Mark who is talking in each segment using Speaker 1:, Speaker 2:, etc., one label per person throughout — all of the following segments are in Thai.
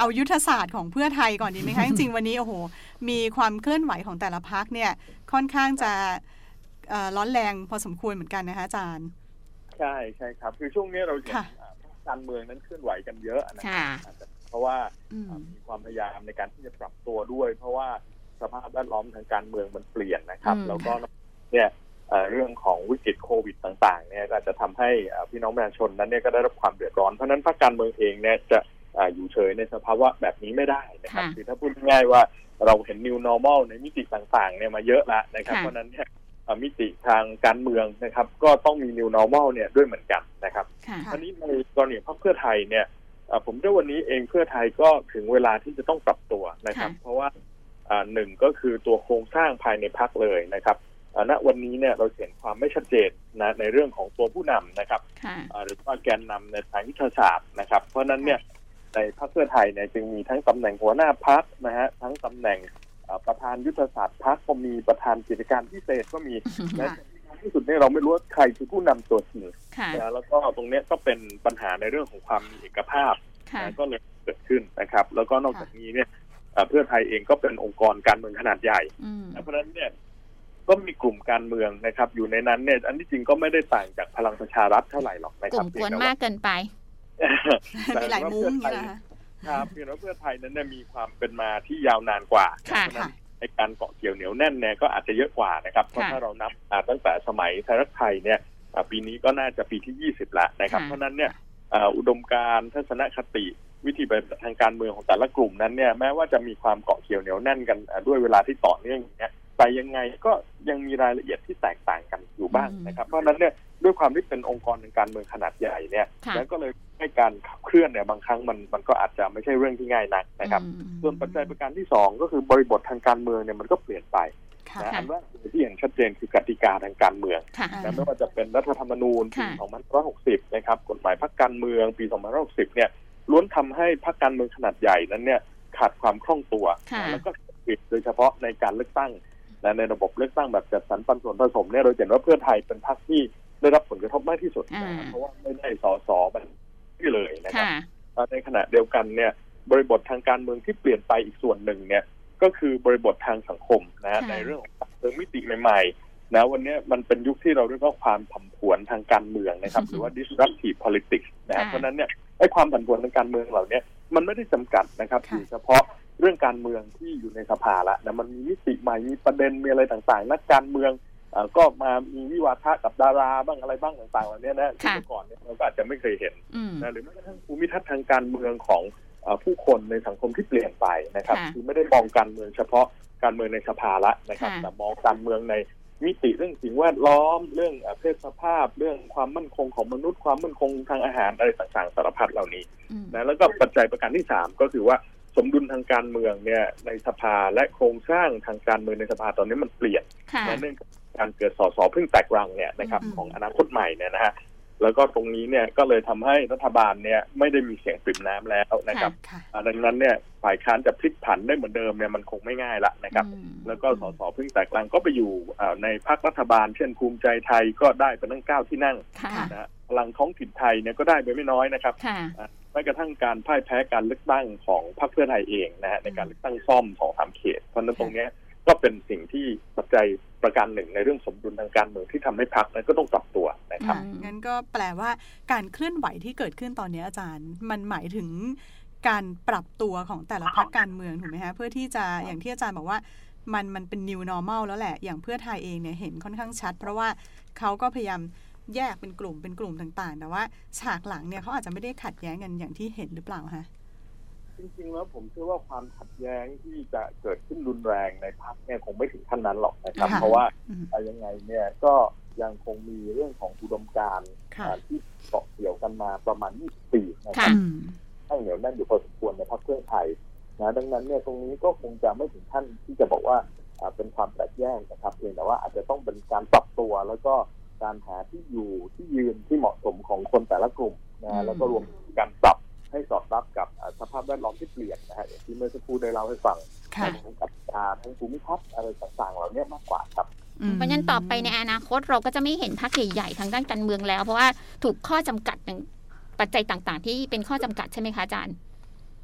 Speaker 1: เอายุทธศาสตร์ของเพื่อไทยก่อนดีไหมคะ จริงๆวันนี้โอ้โหมีความเคลื่อนไหวของแต่ละพรรคเนี่ยค่อนข้างจะร้อนแรงพอสมควรเหมือนกันนะคะอาจารย์
Speaker 2: ใช่ใช่ครับคือช่วงนี้เราเห็นการเมืองนั้นเคลื่อนไหวกันเยอะนะครับเพราะว่ามีความพยายามในการที่จะปรับตัวด้วยเพราะว่าสภาพแวดล้อมทางการเมืองมันเปลี่ยนนะครับแล้วก็เนี่ยเรื่องของวิกฤตโควิดต่างๆเนี่ยก็จะทำให้พี่น้องประชาชนนั้นเนี่ยก็ได้รับความเดือดร้อนเพราะนั้นพรรคการเมืองเองเนี่ยจะอยู่เฉยในสภาวะแบบนี้ไม่ได้นะครับคือถ้าพูดง่ายว่าเราเห็น new normal ในมิติต่างๆเนี่ยมาเยอะแล้วนะครับเพราะนั้นเนี่ยมิติทางการเมืองนะครับก็ต้องมี new normal เนี่ยด้วยเหมือนกันนะครับอันนี้ในกรณีพรรคเพื่อไทยเนี่ยผมว่าวันนี้เองเพื่อไทยก็ถึงเวลาที่จะต้องปรับตัวนะครับเพราะว่าหนึ่งก็คือตัวโครงสร้างภายในพรรคเลยนะครับณวันนี้เนี่ยเราเห็นความไม่ชัดเจนนะในเรื่องของตัวผู้นำนะครับหรือว่าแกนนำในทางยุทธศาสตร์นะครับเพราะนั้นเนี่ยในพรรคเพื่อไทยเนี่ยจึงมีทั้งตำแหน่งหัวหน้าพรรคนะฮะทั้งตำแหน่งประธานยุทธศาสตร์พรรคก็มีประธานกิจการพิเศษก็มีและที่สุดเนี่ยเราไม่รู้ว่าใครคือผู้นำตัวจริงแล้วก็ตรงนี้ก็เป็นปัญหาในเรื่องของความมีเอกภาพก็เลยเกิดขึ้นนะครับแล้วก็นอกจากนี้เนี่ยเพื่อไทยเองก็เป็นองค์กรการเมืองขนาดใหญ่เพราะฉะนั้นเนี่ยก็มีกลุ่มการเมืองนะครับอยู่ในนั้นเนี่ยอันที่จริงก็ไม่ได้ต่างจากพลังประชารัฐเท่าไหร่หรอกนะครับ
Speaker 3: กลุ่มกวนมากเกินไป
Speaker 1: มีหลายมุ้งนะคะ
Speaker 2: ครับเพียงแต่เพื่อไทยนั้นมีความเป็นมาที่ยาวนานกว่าเพราะฉะนั้นในการเกาะเกี่ยวเหนียวแน่นเนี่ยก็อาจจะเยอะกว่านะครับเพราะถ้าเรานับตั้งแต่สมัยไทยรักไทยเนี่ยปีนี้ก็น่าจะปีที่20แล้วนะครับเพราะนั้นเนี่ยอุดมการณ์ทัศนคติวิธีปฏิบัติทางการเมืองของแต่ละกลุ่มนั้นเนี่ยแม้ว่าจะมีความเกาะเกี่ยวเหนียวแน่นกันด้วยเวลาที่ต่อเนื่องอย่างเงี้ยแต่ยังไงก็ยังมีรายละเอียดที่แตกต่างกันอยู่บ้างนะครับเพราะฉะนั้นเนี่ยด้วยความที่เป็นองค์กรทางการเมืองขนาดใหญ่เนี่ยแล้วก็เลยให้การขับเคลื่อนเนี่ยบางครั้งมันก็อาจจะไม่ใช่เรื่องที่ง่ายนักนะครับส่วนปัจจัยประการที่2ก็คือบริบททางการเมืองเนี่ยมันก็เปลี่ยนไปนะอันว่าที่เห็นชัดเจนคือกติกาทางการเมืองนะไม่ว่าจะเป็นรัฐธรรมนูญปี2560นะครับกฎหมายพรรคการเมืองปี2560เนี่ยล้วนทำให้พรรคการเมืองขนาดใหญ่นั้นเนี่ยขาดความคล่องตัวแล้วก็ปิดโดยเฉพาะในการเลือกตั้งและในระบบเลือกตั้งแบบจัดสรรปันส่วนผสมเนี่ยเราเห็นว่าเพื่อไทยเป็นพรรคที่ได้รับผลกระทบมากที่สุดนะเพราะว่าไม่ได้สสมันที่เลยนะครับในขณะเดียวกันเนี่ยบริบททางการเมืองที่เปลี่ยนไปอีกส่วนหนึ่งเนี่ยก็คือบริบททางสังคมนะในเรื่องของมิติใหม่ๆนะวันนี้มันเป็นยุคที่เราเรียกว่าความผันผวนทางการเมืองนะครับหรือว่า disruptive politics นะเพราะนั้นเนี่ยไอ้ความผันผวนทางการเมืองเหล่านี้มันไม่ได้จำกัดนะครับเฉพาะเรื่องการเมืองที่อยู่ในสภาละนะมันมีมิติใหม่มีประเด็นมีอะไรต่างๆนักการเมืองก็มามีวิวาทะกับดาราบ้างอะไรบ้างต่างๆเหล่านี้นะที่เมื่อก่อนเนี่ยเราก็อาจจะไม่เคยเห็นนะหรือแม้กระทั่งภูมิทัศน์ทางการเมืองของผู้คนในสังคมที่เปลี่ยนไปนะครับคือไม่ได้มองการเมืองเฉพาะการเมืองในสภาละนะครับแต่มองการเมืองในมิติเรื่องสิ่งแวดล้อมเรื่องเพศสภาพเรื่องความมั่นคงของมนุษย์ความมั่นคงทางอาหารอะไรต่างๆสารพัดเหล่านี้นะแล้วก็ปัจจัยประการที่3ก็คือว่าสมดุลทางการเมืองเนี่ยในสภาและโครงสร้างทางการเมืองในสภาตอนนี้มันเปลี่ยนและเนื่องจากการเกิดสสเพิ่งแตกรังเนี่ยนะครับของอนาคตใหม่เนี่ยนะฮะแล้วก็ตรงนี้เนี่ยก็เลยทำให้รัฐบาลเนี่ยไม่ได้มีเสียงปริ่มน้ำแล้วนะครับดังนั้นเนี่ยฝ่ายค้านจะพลิกผันได้เหมือนเดิมเนี่ยมันคงไม่ง่ายละนะครับแล้วก็สสเพิ่งแตกรังก็ไปอยู่ในพรรครัฐบาลเช่นภูมิใจไทยก็ได้ไปตั้ง9ที่นั่งนะพลังท้องถิ่นไทยเนี่ยก็ได้ไปไม่น้อยนะครับแม้กระทั่งการพ่ายแพ้การเลือกตั้งของพรรคเพื่อไทยเองนะฮะในการเลือกตั้งซ่อม2-3 เขตเพราะฉะนั้นตรงนี้ก็เป็นสิ่งที่ปัจจัยประการหนึ่งในเรื่องสมดุลทางการเมืองที่ทำให้พรรคนั้นก็ต้องปรับตัวนะครับ
Speaker 1: งั้นก็แปลว่าการเคลื่อนไหวที่เกิดขึ้นตอนนี้อาจารย์มันหมายถึงการปรับตัวของแต่ละพรรคการเมืองถูกไหมคะเพื่อที่จะอย่างที่อาจารย์บอกว่ามันเป็น new normal แล้วแหละอย่างเพื่อไทยเองเนี่ยเห็นค่อนข้างชัดเพราะว่าเขาก็พยายามแยกเป็นกลุ่มต่างๆแต่ว่าฉากหลังเนี่ยเขาอาจจะไม่ได้ขัดแย้งกันอย่างที่เห็นหรือเปล่าคะ
Speaker 2: จริงๆแล้วผมเชื่อว่าความขัดแย้งที่จะเกิดขึ้นรุนแรงในพรรคเนี่ยคงไม่ถึงขั้นนั้นหรอกนะครับเพราะว่ายังไงเนี่ยก็ยังคงมีเรื่องของอุดมการณ์ที่เกาะเกี่ยวกันมาประมาณ20 ปีนะครับตั้งเหนียวแน่นอยู่พอสมควรในพรรคเพื่อไทยนะดังนั้นเนี่ยตรงนี้ก็คงจะไม่ถึงขั้นที่จะบอกว่าเป็นความแตกแยกนะครับเพียงแต่ว่าอาจจะต้องเป็นการปรับตัวแล้วก็การหาที่อยู่ที่ยืนที่เหมาะสมของคนแต่ละกลุ่มนะแล้วก็รวมการปรับให้สอดรับกับสภาพแวดล้อมที่เปลี่ยนนะฮะอย่างที่เมื่อสักครู่ได้เล่าให้ฟังทั้งกับทั้งภูมิทัศน์อะไรต่างๆเหล่านี้มากกว่าครับ
Speaker 3: เพราะฉะนั้นต่อไปในอนาคตเราก็จะไม่เห็นพรรคใหญ่ๆทางด้านการเมืองแล้วเพราะว่าถูกข้อจำกัดปัจจัยต่างๆที่เป็นข้อจำกัดใช่ไหมคะอาจารย์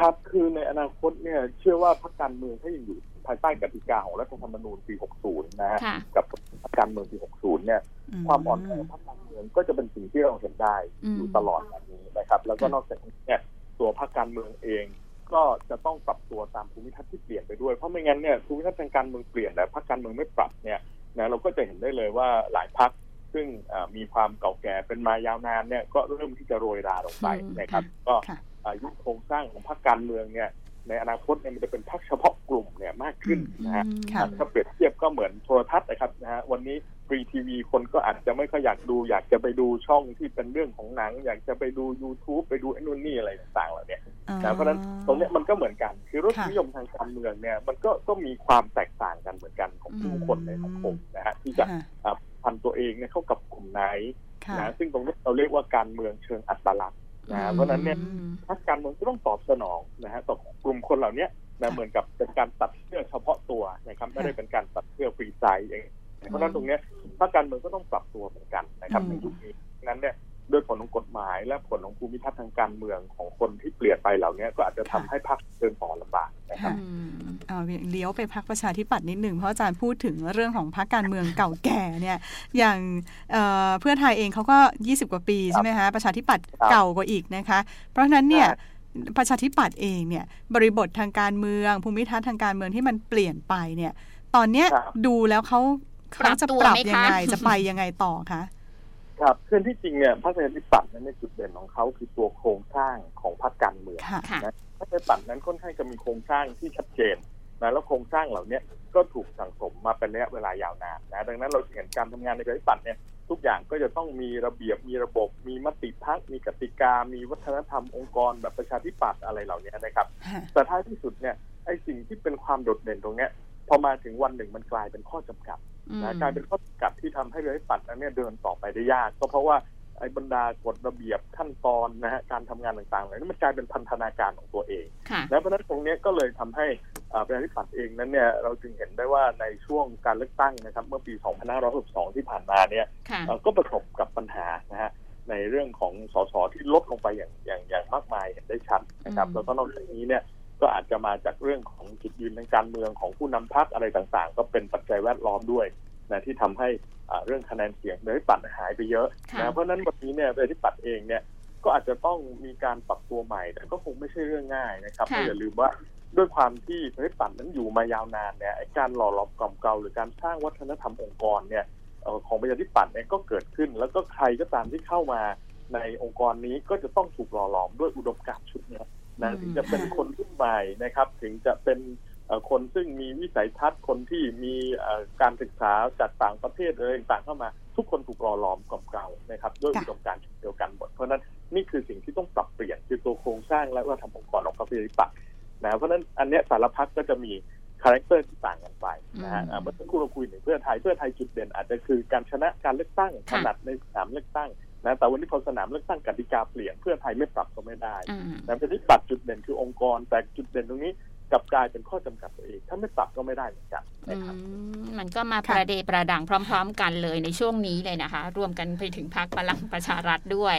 Speaker 2: ครับคือในอนาคตเนี่ยเชื่อว่าพรรคการเมืองถ้ายังอยู่ภายใต้กติกาของรัฐธรรมนูญปี 60 นะฮะกับพรรคการเมืองปี 60 เนี่ยความอ่อนแอของพรรคการเมืองก็จะเป็นสิ่งที่เราเห็นได้อยู่ตลอดแบบนี้นะครับแล้วก็นอกจากนี้เนี่ยตัวพรรคการเมืองเองก็จะต้องปรับตัวตามภูมิทัศน์ที่เปลี่ยนไปด้วยเพราะไม่งั้นเนี่ยภูมิทัศน์ทางการเมืองเปลี่ยนแต่พรรคการเมืองไม่ปรับเนี่ยนะเราก็จะเห็นได้เลยว่าหลายพรรคซึ่งมีความเก่าแก่เป็นมายาวนานเนี่ยก็เริ่มที่จะโรยราลงไปนะครับก็ยุคโครงสร้างของพรรคการเมืองเนี่ยในอนาคตเนี่ยมันจะเป็นพรรคเฉพาะกลุ่มเนี่ยมากขึ้นนะฮะถ้าเปรียบเทียบก็เหมือนโทรทัศน์นะครับนะฮะวันนี้ฟรีทีวีคนก็อาจจะไม่ค่อยอยากดูอยากจะไปดูช่องที่เป็นเรื่องของหนังอยากจะไปดู YouTube ไปดูไอ้นู่นนี่อะไรต่างๆเหล่านี้นะเพราะฉะนั้นตรงนี้มันก็เหมือนกันคือรสนิยมทางการเมืองเนี่ยมันก็มีความแตกต่างกันเหมือนกันของผู้คนในสังคมนะฮะที่จะพันตัวเองเนี่ยเข้ากับกลุ่มไหนนะซึ่งตรงนี้เราเรียกว่าการเมืองเชิงอัตลักษณ์นะเพราะนั้นเนี่ยพรรคการเมืองก็ต้องตอบสนองนะฮะต่อกลุ่มคนเหล่านี้นะเหมือนกับเป็นการตัดเสื้อเฉพาะตัวนะครับไม่ได้เป็นการตัดเสื้อฟรีไซส์เองเพราะฉะนั้นตรงนี้พรรคการเมืองก็ต้องปรับตัวเหมือนกันนะครับในยุคนี้นั้นเนี่ยด้วยผลของกฎหมายและผลของภูมิทัศน์ทางการเมืองของคนที่เปลี่ยนไปเหล่านี้ก็อาจจะทำให้พรรคเดินต่อลำบากนะครับ
Speaker 1: เลี้ยวไปพรรคประชาธิปัตย์นิดหนึ่งเพราะอาจารย์พูดถึงเรื่องของพรรคการเมืองเก่าแก่เนี่ยอย่างเพื่อไทยเองเขาก็20กว่าปีใช่ไหมคะประชาธิปัตย์เก่ากว่าอีกนะคะเพราะฉะนั้นเนี่ยประชาธิปัตย์เองเนี่ยบริบททางการเมืองภูมิทัศน์ทางการเมืองที่มันเปลี่ยนไปเนี่ยตอนเนี้ยดูแล้วเขาจะปรับยังไงจะไปยังไงต่อคะ
Speaker 2: ครับคือที่จริงเนี่ยพรรคประชาธิปัตย์นั้นในจุดเด่นของเขาคือตัวโครงสร้างของพรรคการเมืองนะพรรคประชาธิปัตย์นั้นค่อนข้างจะมีโครงสร้างที่ชัดเจนนะแล้วโครงสร้างเหล่านี้ก็ถูกสั่งสมมาเป็นระยะเวลายาวนานนะดังนั้นเราเห็นการทำงานในประชาธิปัตย์เนี่ยทุกอย่างก็จะต้องมีระเบียบมีระบบมีมติพรรคมีกติกามีวัฒนธรรมองค์กรแบบประชาธิปัตย์อะไรเหล่านี้นะครับแต่ท้ายที่สุดเนี่ยไอ้สิ่งที่เป็นความโดดเด่นตรงนี้พอมาถึงวันหนึ่งมันกลายเป็นข้อจำกัดนะกลายเป็นข้อจำกัดที่ทำให้ประชาธิปัตย์นั้นเนี่ยเดินต่อไปได้ยากก็เพราะว่าไอ้บรรดากฎระเบียบขั้นตอนนะฮะการทำงานต่างๆนั้นมันกลายเป็นพันธนาการของตัวเองและเพราะนั้นตรงนี้ก็เลยทำให้ประชาธิปัตย์เองนั้นเนี่ยเราจึงเห็นได้ว่าในช่วงการเลือกตั้งนะครับเมื่อปี2562ที่ผ่านมาเนี่ยก็ประสบกับปัญหานะฮะในเรื่องของสสที่ลดลงไปอย่างมากมายเห็นได้ชัดนะครับแล้วก็นอกจากนี้เนี่ยก็อาจจะมาจากเรื่องของจุดยืนทางการเมืองของผู้นำพรรคอะไรต่างๆก็เป็นปัจจัยแวดล้อมด้วยนะที่ทำให้เรื่องคะแนนเสียงประชาธิปัตย์หายไปเยอะนะเพราะนั้นวันนี้เนี่ยประชาธิปัตย์เองเนี่ยก็อาจจะต้องมีการปรับตัวใหม่แต่ก็คงไม่ใช่เรื่องง่ายนะครับอย่าลืมว่าด้วยความที่ประชาธิปัตย์นั้นอยู่มายาวนานเนี่ยการหล่อหลอมกล่อมเกลาหรือการสร้างวัฒนธรรมองค์กรเนี่ยของประชาธิปัตย์เนี่ยก็เกิดขึ้นแล้วก็ใครก็ตามที่เข้ามาในองค์กรนี้ก็จะต้องถูกหล่อหลอมด้วยอุดมการณ์ชุดนี้นะถึงจะเป็นคนรุ่นใหม่นะครับถึงจะเป็นคนซึ่งมีวิสัยทัศน์คนที่มีการศึกษาจากต่างประเทศอะไรต่างเข้ามาทุกคนถูกหล่อหลอมกล่อมเกลานะครับด้วยอุดมการณ์เดียวกันหมดเพราะนั้นนี่คือสิ่งที่ต้องปรับเปลี่ยนคือตัวโครงสร้างและวัฒนธรรมองค์กรของพรรคประชาธิปัตย์นะเพราะนั้นอันเนี้ยแต่ละพรรคก็จะมีคาแรคเตอร์ที่ต่างกันไปนะฮะเมื่อสักครู่เราคุยถึงเพื่อไทยจุดเด่นอาจจะคือการชนะการเลือกตั้งถนัดในสนามเลือกตั้งนะแต่วันนี้พอสนามเลือกตั้งกติกาเปลี่ยนเพื่อไทยไม่ปรับก็ไม่ได้นะประชาธิปัตย์จุดเด่นคือองค์กรแต่จุดเด่นตรงนี้กลับกลายเป็นข้อจำกัดตัวเองถ้าไม่ปรับก็ไม่ได้เหมือนกันนะครับ
Speaker 3: มันก็มาประเดประดังพร้อมๆกันเลยในช่วงนี้เลยนะคะรวมกันไปถึงพรรคพลังประชารัฐด้วย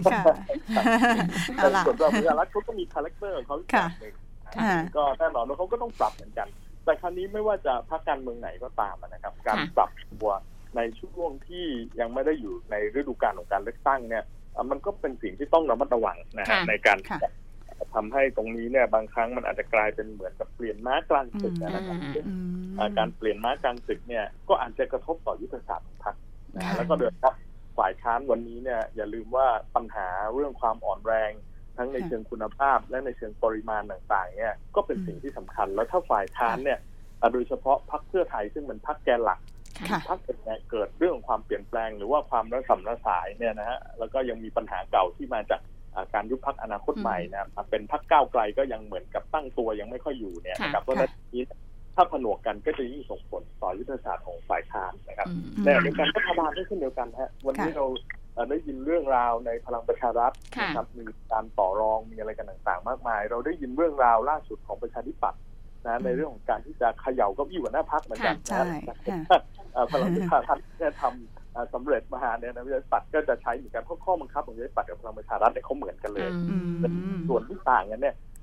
Speaker 2: ส่วนพลังประชารัฐเขาก็มีคาแรคเตอร์ของเขาอย่างหนึ่งก็แน่นอนว่าเขาก็ต้องปรับเหมือนกันแต่ครั้งนี้ไม่ว่าจะพรรคการเมืองไหนก็ตามนะครับการปรับตัวในช่วงที่ยังไม่ได้อยู่ในฤดูกาลของการเลือกตั้งเนี่ยมันก็เป็นสิ่งที่ต้องระมัดระวังนะฮะในการทำให้ตรงนี้เนี่ยบางครั้งมันอาจจะกลายเป็นเหมือนกับเปลี่ยนม้ากลางศึกนะครับการเปลี่ยนม้ากลางศึกเนี่ยก็อาจจะกระทบต่อยุทธศาสตร์ของพรรคแล้วก็โดยเฉพาะฝ่ายค้านวันนี้เนี่ยอย่าลืมว่าปัญหาเรื่องความอ่อนแรงทั้งในเชิงคุณภาพและในเชิงปริมาณต่างๆเนี่ยก็เป็นสิ่งที่สำคัญแล้วถ้าฝ่ายค้านเนี่ยโดยเฉพาะพรรคเพื่อไทยซึ่งเป็นพรรคแกนหลักพรรคเกิดเรื่องของความเปลี่ยนแปลงหรือว่าความระสำระสายเนี่ยนะฮะแล้วก็ยังมีปัญหาเก่าที่มาจากการยุบพรรคอนาคตใหม่นะเป็นพรรคก้าวไกลก็ยังเหมือนกับตั้งตัวยังไม่ค่อยอยู่เนี่ยนะครับเพราะฉะนั้นถ้าผนวกกันก็จะยิ่งส่งผลต่อยุทธศาสตร์ของฝ่ายค้านนะครับแต่ในการรัฐบาลก็เช่นเดียวกันฮะวันนี้เราได้ยินเรื่องราวในพลังประชารัฐนะครับมีการต่อรองมีอะไรกันต่างๆมากมายเราได้ยินเรื่องราวล่าสุดของประชาธิปัตย์นะในเรื่องของการที่จะเขย่าเก้าอี้หัวหน้าพรรคเหมือนกันนะพลังประชารัฐเนี่ยทำสำเร็จมาเนี่ยนะประชาธิปัตย์ก็จะใช้เหมือนกันเพราะข้อบังคับของประชาธิปัตย์กับพลังประชารัฐเนี่ยเขาเหมือนกันเลยส่วนที่ต่างกันเนี่ย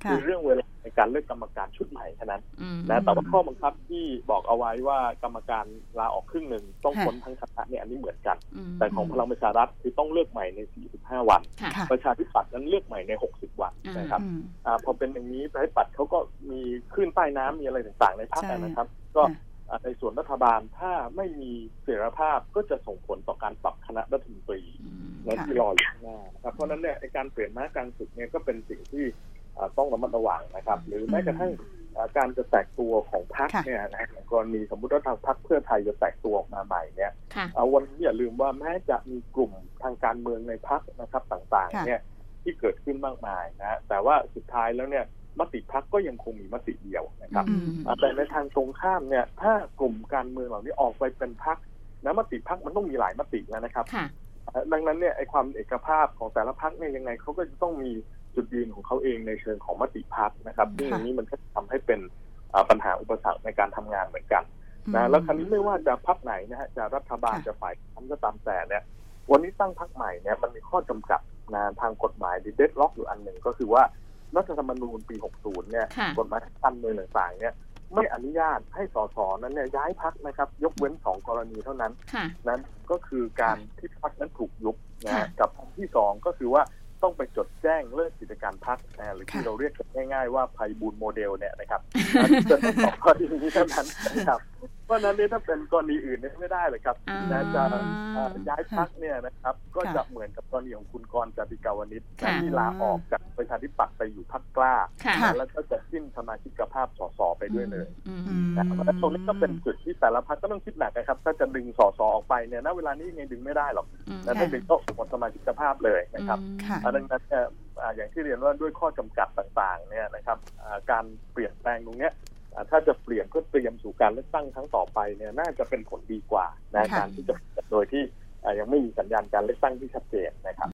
Speaker 2: คือเรื่องเวลาในการเลือกกรรมการชุดใหม่เท่านั้นนะแต่ว่าข้อบังคับที่บอกเอาไว้ว่ากรรมการลาออกครึ่งหนึ่งต้องพ้นทั้งคณะเนี่ยอันนี้เหมือนกันแต่ของพลังประชารัฐคือต้องเลือกใหม่ใน45วันประชาธิปัตย์นั้นเลือกใหม่ใน60วันนะครับพอเป็นอย่างนี้ประชาธิปัตย์เขาก็มีคลื่นใต้น้ำมีอะไรต่างๆในพรรคนะครับก็ในส่วนรัฐบาลถ้าไม่มีเสรีภาพก็จะส่งผลต่อการปรับคณะรัฐมนตรีและที่รออยู่ข้างหน้านะครับเพราะนั้นเนี่ยการเปลี่ยนม้ากลางศึกเนี่ยก็เป็นสิ่งที่ต้องระมัดระวังนะครับหรือแม้กระทั่งการจะแตกตัวของพรรคเนี่ยนะกรณีสมมติว่าทางพรรคเพื่อไทยจะแตกตัวออกมาใหม่เนี่ยวันนี้อย่าลืมว่าแม้จะมีกลุ่มทางการเมืองในพรรคนะครับต่างๆเนี่ยที่เกิดขึ้นมากมายนะแต่ว่าสุดท้ายแล้วเนี่ยมติพรรคก็ยังคงมีมติเดียวนะครับแต่ในทางตรงข้ามเนี่ยถ้ากลุ่มการเมืองเหล่านี้ออกไปเป็นพรรคนะมติพรรคมันต้องมีหลายมติแล้วนะครับดังนั้นเนี่ยไอ้ความเอกภาพของแต่ละพรรคเนี่ยยังไงเขาก็จะต้องมีจุดยืนของเขาเองในเชิงของมติพรรคนะครับซึ่งอย่างนี้มันก็ทำให้เป็นปัญหาอุปสรรคในการทำงานเหมือนกันนะแล้วคราวนี้ไม่ว่าจะพรรคไหนนะฮะจะรัฐบาลจะฝ่ายค้านก็ตามแต่เนี่ยวันนี้ตั้งพรรคใหม่เนี่ยมันมีข้อจำกัดนะทางกฎหมายเดดล็อกอยู่อันหนึ่งก็คือว่ารัฐธรรมนูญปี 60 เนี่ยกฎหมายการเมืองต่างๆเนี่ยไม่อนุญาตให้สสนั้นเนี่ยย้ายพรรคนะครับยกเว้น2 กรณีเท่านั้นนั้นก็คือการที่พรรคนั้นถูกยุบนะกับอันที่2ก็คือว่าต้องไปจดแจ้งเลิกกิจการพรรคหรือที่เราเรียกกันง่ายๆว่าไพบูลย์โมเดลเนี่ยนะครับจะต้อง2 กรณีนี้เท่านั้นนะครับเพราะนั้นถ้าเป็นกรณีอื่นไม่ได้เลยครับจะย้ายพรรคเนี่ยนะครับก็จะเหมือนกับกรณีของคุณกรณ์ จติกาวนิชที่ลาออกจากประชาธิปัตย์ไปอยู่พรรคกล้าแล้วก็จะสิ้นสมาชิกภาพสสไปด้วยเลยเพราะฉะนั้นตรงนี้ก็เป็นจุดที่แต่ละพรรคก็ต้องคิดหนักนะครับถ้าจะดึงสสออกไปเนี่ยณเวลานี้ยังไงดึงไม่ได้หรอกแต่ถ้าดึงก็หมดสมาชิกภาพเลยนะครับดังนั้นอย่างที่เรียนว่าด้วยข้อจำกัดต่างๆเนี่ยนะครับการเปลี่ยนแปลงตรงนี้ถ้าจะเปลี่ยนเพื่อเตรียมสู่การเลือกตั้งครั้งต่อไปเนี่ยน่าจะเป็นผลดีกว่าในการที่จะโดยที่ยังไม่มีสัญญาณการเลือกตั้งที่ชัดเจนนะครับ